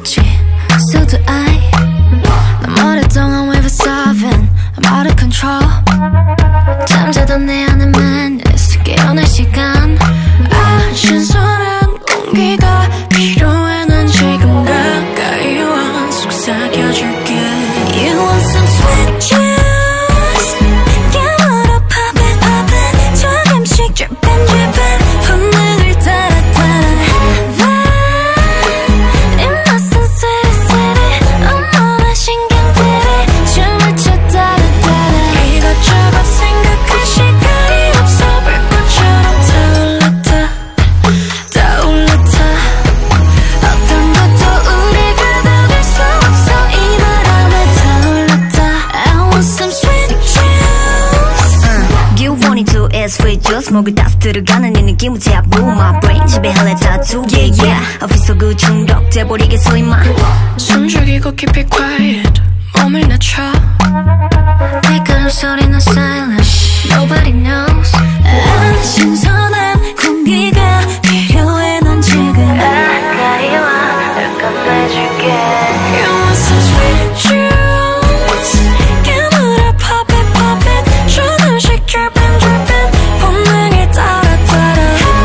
있지 So do I 난 오랫동안 we were solving I'm out of control 잠자던 내 안에 madness 깨어날 시간 신선한 공기가 필요해 난 지금 가까이 와 속삭여줄게 You want some sweet juice Yeah wanna pop it pop it 조금씩 drippin' drippin' 본능을 따라 따라 Heaven innocent sweetie sweetie 온몸의 신경들이 춤을 춰 따라 따라 이것저것 생각할 시간이 없어 불꽃처럼 타올랐다 타올랐다 어떤 것도 우리가 막을 수 없어 이 바람에 타올랐다 I want some sweet juice You want it to is sweet juice 목을 따스 들어가는 이 느낌을 잡고 My brain 지배할래 tattoo Yeah yeah 어디서 그 중독돼버리겠어 임마 숨 죽이고 keep it quiet 몸을 낮춰 발걸음 소리는 silent Nobody knows 신선한 공기가 필요해 넌 지금 가까이 와 널 건네줄게 You want some sweet juice 깨물어 pop it pop it 조금씩 drippin' drippin' 본능을 따라 따라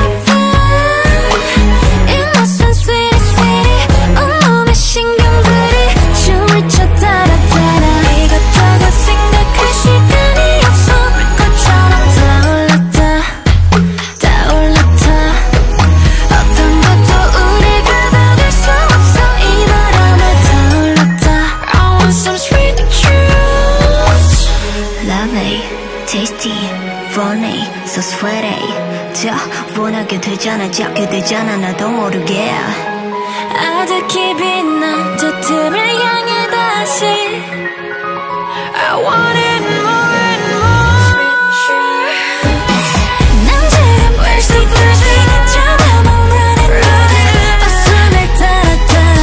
Heaven innocent sweetie sweetie 온몸의 신경들이 춤을 춰 따라 따라 이것저것 생각할 시간이 없어 불꽃처럼 타올랐다 타올랐다 어떤 것도 우리가 막을 수 없어 이 바람에 타올랐다 I want some sweet juice Lovely, tasty, funny, so sweaty 자 원하게 되잖아 잡게 되잖아 나도 모르게 아득히 빛난 저 틈을 향해 다시 I want it more and more 난 지금 thirsty thirsty 잠깐만 running running 웃음을 따라 따라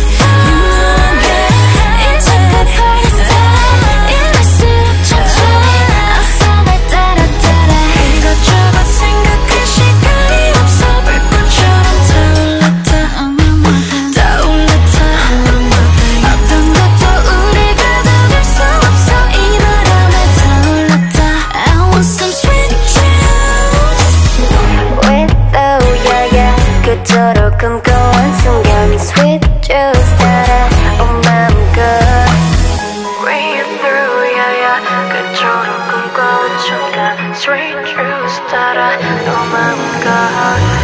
It's like a party style 이럴수록 천천히 웃음을 따라 따라 이것저것 생각할 시간이 없어 불꽃처럼 타올랐다 타올랐다 어떤 것도 우리가 막을 수 없어 이 바람에 타올랐다 I want some sweet juice With oh yeah yeah 그토록 꿈꿔온 순간 Sweet juice 따라 온 마음껏 Breathe through yeah yeah 그토록 꿈꿔온 순간 Sweet juice 따라 너 마음껏